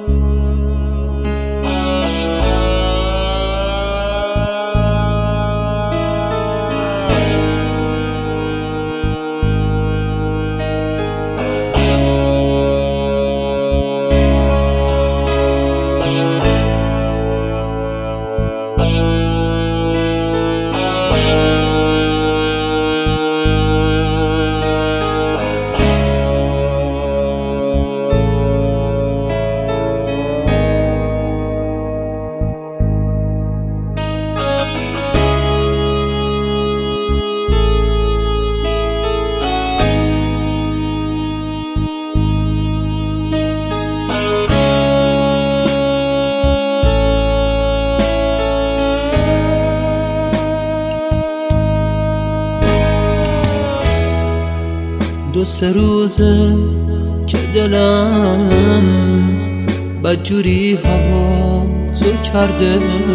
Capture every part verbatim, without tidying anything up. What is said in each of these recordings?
دو سه روزه که دلم بدجوری هوا تو کرده،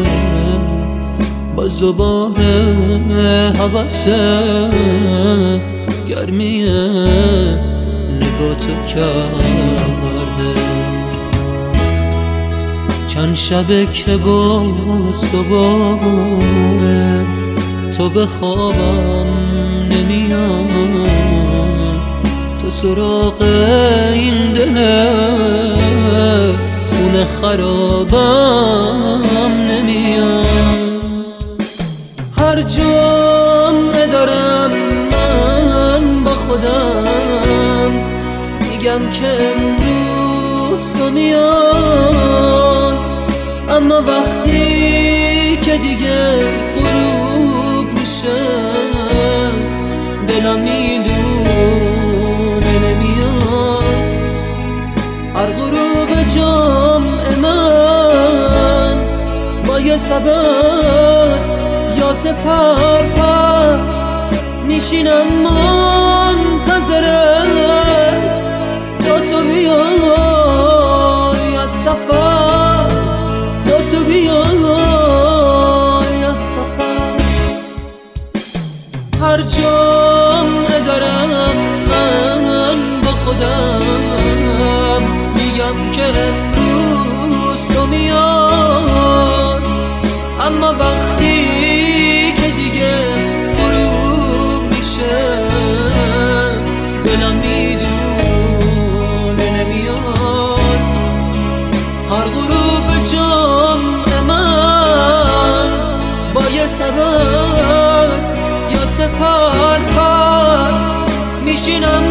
باز دوباره حواسه گرمی نگاه تو کرده. چند شبه که باز دوباره تو به خوابم نمیاد، تو سراغ این دل خونه خرابم نمیاد. هر جمعه دارم من با خودم میگم که امروز تو میاد، اما وقتی که دیگه غروب میشه دلم میدونه نمیاد. هر غروب جمع من با یه سبب یا سپر پر میشینم منتظرت تا تو بیای از سفر، تا تو بیای از سفر. هر جمعه دارم من با خودم میگم که امروز تو میاد، اما وقتی که دیگه غروب میشه دلم میدونه نمیاد. هر غروب جمع من با یه سبب یا سپر پر میشینم